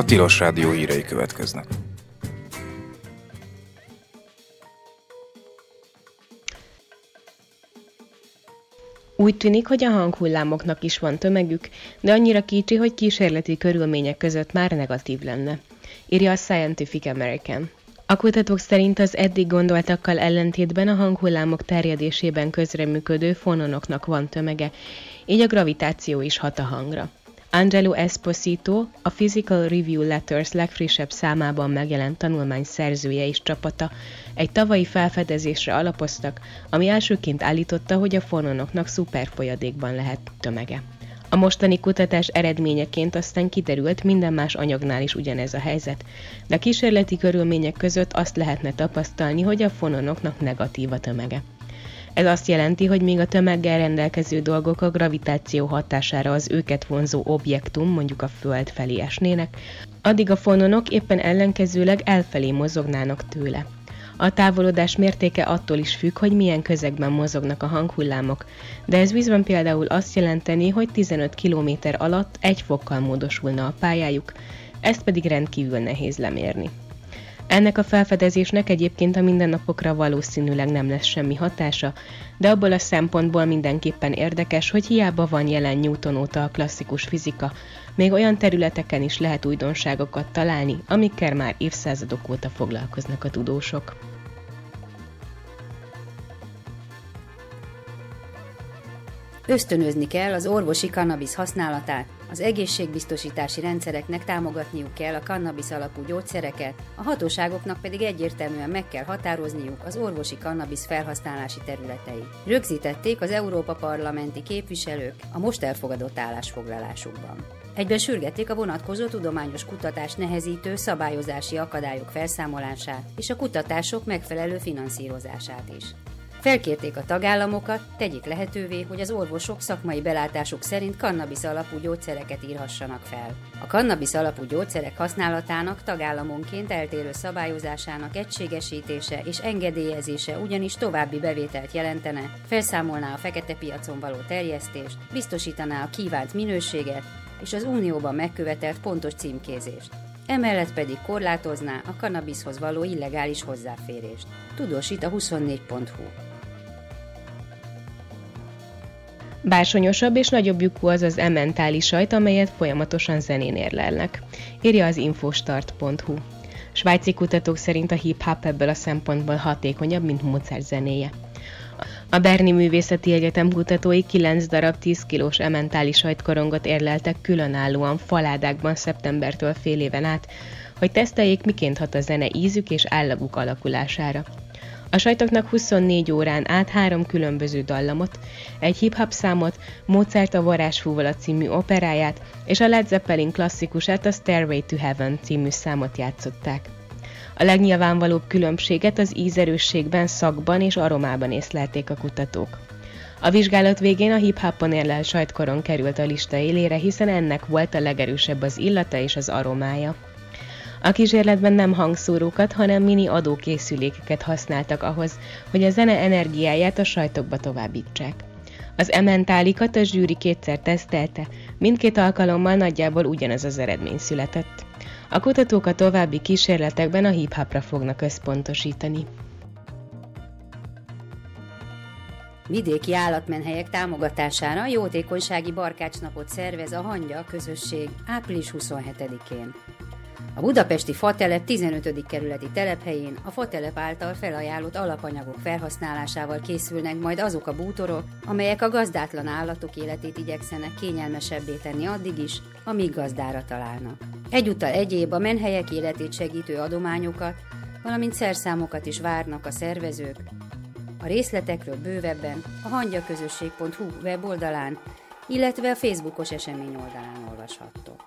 Tilos Rádió hírei következnek. Úgy tűnik, hogy a hanghullámoknak is van tömegük, de annyira kicsi, hogy kísérleti körülmények között már negatív lenne, írja a Scientific American. A kutatók szerint az eddig gondoltakkal ellentétben a hanghullámok terjedésében közreműködő fononoknak van tömege, így a gravitáció is hat a hangra. Angelo Esposito, a Physical Review Letters legfrissebb számában megjelent tanulmány szerzője és csapata egy tavalyi felfedezésre alapoztak, ami elsőként állította, hogy a fononoknak szuperfolyadékban lehet tömege. A mostani kutatás eredményeként aztán kiderült, minden más anyagnál is ugyanez a helyzet, de a kísérleti körülmények között azt lehetne tapasztalni, hogy a fononoknak negatív a tömege. Ez azt jelenti, hogy míg a tömeggel rendelkező dolgok a gravitáció hatására az őket vonzó objektum, mondjuk a Föld felé esnének, addig a fononok éppen ellenkezőleg elfelé mozognának tőle. A távolodás mértéke attól is függ, hogy milyen közegben mozognak a hanghullámok, de ez vízben például azt jelenteni, hogy 15 km alatt 1 fokkal módosulna a pályájuk, ezt pedig rendkívül nehéz lemérni. Ennek a felfedezésnek egyébként a mindennapokra valószínűleg nem lesz semmi hatása, de abból a szempontból mindenképpen érdekes, hogy hiába van jelen Newton óta a klasszikus fizika, még olyan területeken is lehet újdonságokat találni, amikkel már évszázadok óta foglalkoznak a tudósok. Ösztönözni kell az orvosi kannabisz használatát, az egészségbiztosítási rendszereknek támogatniuk kell a kannabisz alapú gyógyszereket, a hatóságoknak pedig egyértelműen meg kell határozniuk az orvosi kannabisz felhasználási területeit. Rögzítették az Európa parlamenti képviselők a most elfogadott állásfoglalásukban. Egyben sürgették a vonatkozó tudományos kutatást nehezítő szabályozási akadályok felszámolását és a kutatások megfelelő finanszírozását is. Felkérték a tagállamokat, tegyék lehetővé, hogy az orvosok szakmai belátásuk szerint kannabisz alapú gyógyszereket írhassanak fel. A kannabisz alapú gyógyszerek használatának tagállamonként eltérő szabályozásának egységesítése és engedélyezése ugyanis további bevételt jelentene, felszámolná a fekete piacon való terjesztést, biztosítaná a kívánt minőséget és az Unióban megkövetelt pontos címkézést. Emellett pedig korlátozná a kannabiszhoz való illegális hozzáférést. Tudósít a 24.hu. Bársonyosabb és nagyobb lyukú az az emmentáli sajt, amelyet folyamatosan zenén érlelnek, írja az infostart.hu. Svájci kutatók szerint a hip-hop ebből a szempontból hatékonyabb, mint Mozart zenéje. A Berni Művészeti Egyetem kutatói 9 darab 10 kilós emmentáli sajtkorongot érleltek különállóan faládákban szeptembertől fél éven át, hogy teszteljék, miként hat a zene ízük és állaguk alakulására. A sajtoknak 24 órán át 3 különböző dallamot, egy hip-hop számot, Mozart a Varázsfúvola című operáját és a Led Zeppelin klasszikusát, a Stairway to Heaven című számot játszották. A legnyilvánvalóbb különbséget az ízerősségben, szagban és aromában észlelték a kutatók. A vizsgálat végén a hip-hopon érlelt sajtkoron került a lista élére, hiszen ennek volt a legerősebb az illata és az aromája. A kísérletben nem hangszórókat, hanem mini adókészülékeket használtak ahhoz, hogy a zene energiáját a sajtokba továbbítsák. Az emmentálikat a zsűri 2-szer tesztelte, mindkét alkalommal nagyjából ugyanez az eredmény született. A kutatók a további kísérletekben a hip-hopra fognak összpontosítani. Vidéki állatmenhelyek támogatására jótékonysági barkácsnapot szervez a Hangya közösség április 27-én. A budapesti Fatelep 15. kerületi telephelyén a Fatelep által felajánlott alapanyagok felhasználásával készülnek majd azok a bútorok, amelyek a gazdátlan állatok életét igyekszenek kényelmesebbé tenni addig is, amíg gazdára találnak. Egyúttal egyéb a menhelyek életét segítő adományokat, valamint szerszámokat is várnak a szervezők. A részletekről bővebben a hangyaközösség.hu weboldalán, illetve a Facebookos esemény oldalán olvashattok.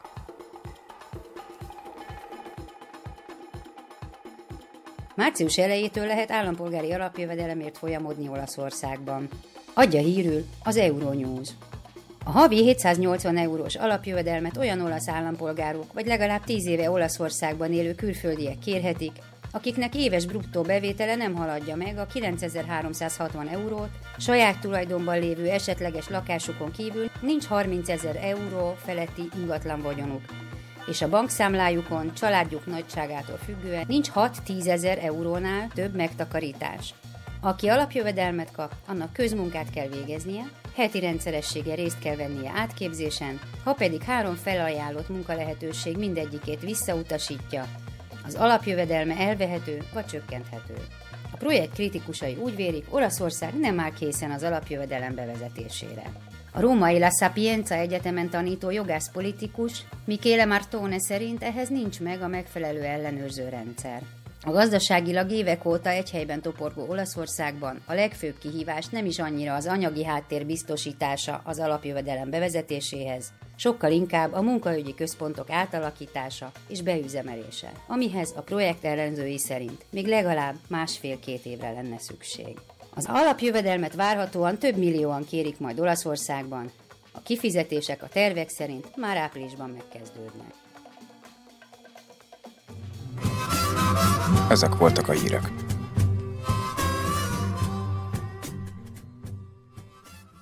Március elejétől lehet állampolgári alapjövedelemért folyamodni Olaszországban. Adja hírül az Euronews. A havi 780 eurós alapjövedelmet olyan olasz állampolgárok vagy legalább 10 éve Olaszországban élő külföldiek kérhetik, akiknek éves bruttó bevétele nem haladja meg a 9360 eurót, saját tulajdonban lévő esetleges lakásukon kívül nincs 30 000 euró feletti ingatlan vagyonuk, és a bankszámlájukon családjuk nagyságától függően nincs 6-10 ezer eurónál több megtakarítás. Aki alapjövedelmet kap, annak közmunkát kell végeznie, heti rendszerességgel részt kell vennie átképzésen, ha pedig 3 felajánlott munkalehetőség mindegyikét visszautasítja, az alapjövedelme elvehető vagy csökkenthető. A projekt kritikusai úgy vélik, Olaszország nem áll készen az alapjövedelem bevezetésére. A római La Sapienza Egyetemen tanító jogászpolitikus Michele Martone szerint ehhez nincs meg a megfelelő ellenőrző rendszer. A gazdaságilag évek óta egy helyben toporgó Olaszországban a legfőbb kihívás nem is annyira az anyagi háttér biztosítása az alapjövedelem bevezetéséhez, sokkal inkább a munkaügyi központok átalakítása és beüzemelése, amihez a projekt ellenzői szerint még legalább 1,5-2 évre lenne szükség. Az alapjövedelmet várhatóan több millióan kérik majd Olaszországban, a kifizetések a tervek szerint már áprilisban megkezdődnek. Ezek voltak a hírek.